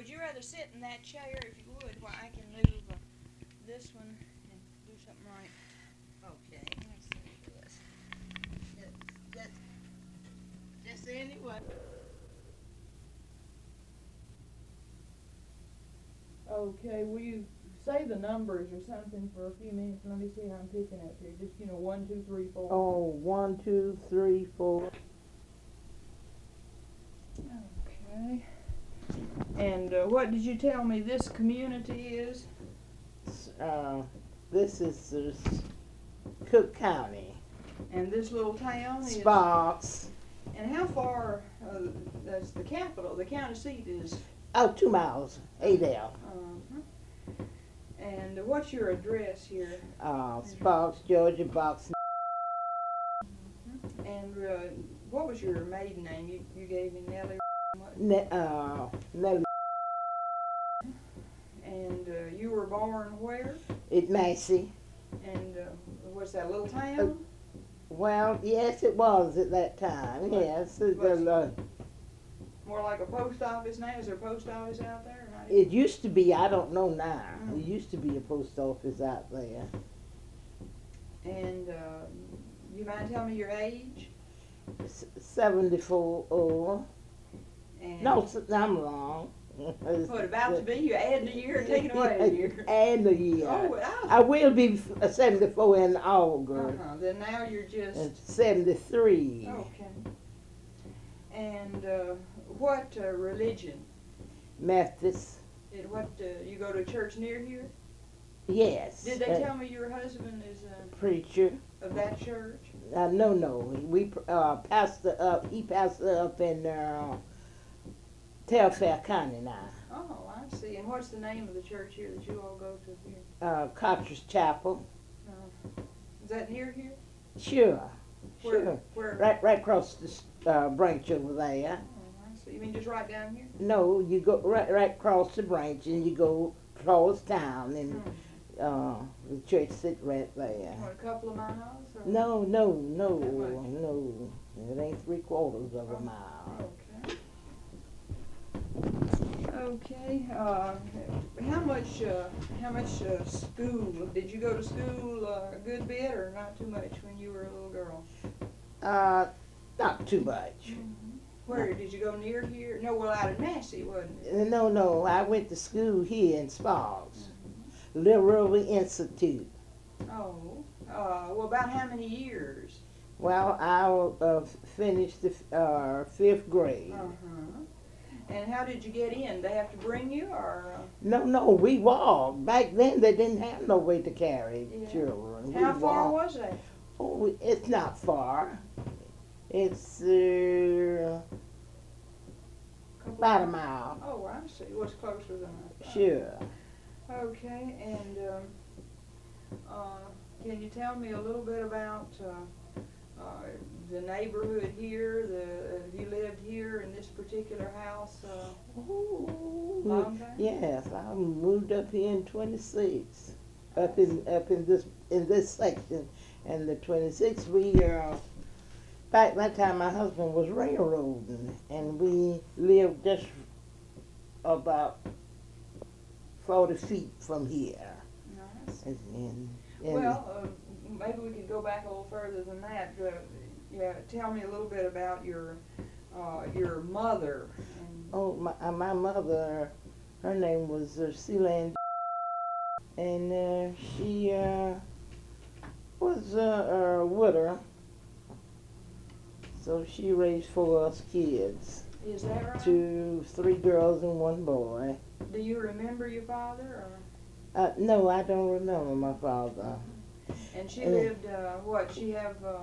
would you rather sit in that chair if you would, while I can move this one and do something right? Okay. Let's see this. Just anyway. Okay, will you say the numbers or something for a few minutes? Let me see how I'm picking up here. Just, 1, 2, 3, 4. Oh, 1, 2, 3, 4. Okay. And what did you tell me this community is? This is Cook County. And this little town is? Sparks. And how far, that's the capital, the county seat is? Oh, 2 miles, Adel. And what's your address here? Sparks, Georgia, box. And what was your maiden name? You gave me Nellie. Nellie. And you were born where? At Massey. And what's that, little town? Well, yes, it was at that time. Yes, More like a post office now? Is there a post office out there? Or not it used to be. I don't know now. Mm. It used to be a post office out there. And you mind telling me your age? 74. And No, I'm wrong. what, about to be? You adding a year or taking away a year? And a year. Oh, I will be 74 in August. Then now you're just... And 73. Okay. And what religion? Methodist. You go to church near here? Yes. Did they tell me your husband is preacher of that church? No. We pastor up. He pastor up in Telfair County now. Oh, I see. And what's the name of the church here that you all go to here? Cotter's Chapel. Is that near here? Sure. Where? Right across the branch over there. Oh, I see. You mean just right down here? No, you go right across the branch and you go across town and the church sit right there. What, a couple of miles? Or? No. It ain't 3/4 of a mile. Okay. How much school? Did you go to school a good bit or not too much when you were a little girl? Not too much. Mm-hmm. Where did you go near here? No, well, out in Massey, wasn't it? No. I went to school here in Sparks, Little Institute. Oh, well, about how many years? Well, I finished the 5th grade. And how did you get in? They have to bring you, or? No, we walked. Back then, they didn't have no way to carry children. How far was that? Oh, it's not far. It's about a mile. Oh, I see. What's closer than that? Sure. Okay, and can you tell me a little bit about the neighborhood here? Have you lived here in this particular house long time? Yes, I moved up here in 26, up in this section, and the 26 back that time my husband was railroading, and we lived just about 40 feet from here. Nice. And well, maybe we could go back a little further than that. Tell me a little bit about your mother. Oh, my mother, her name was Sealand, and she was a widow. So she raised 4 us kids. Is that right? 3 girls and 1 boy. Do you remember your father? No, I don't remember my father. And she lived, what, she have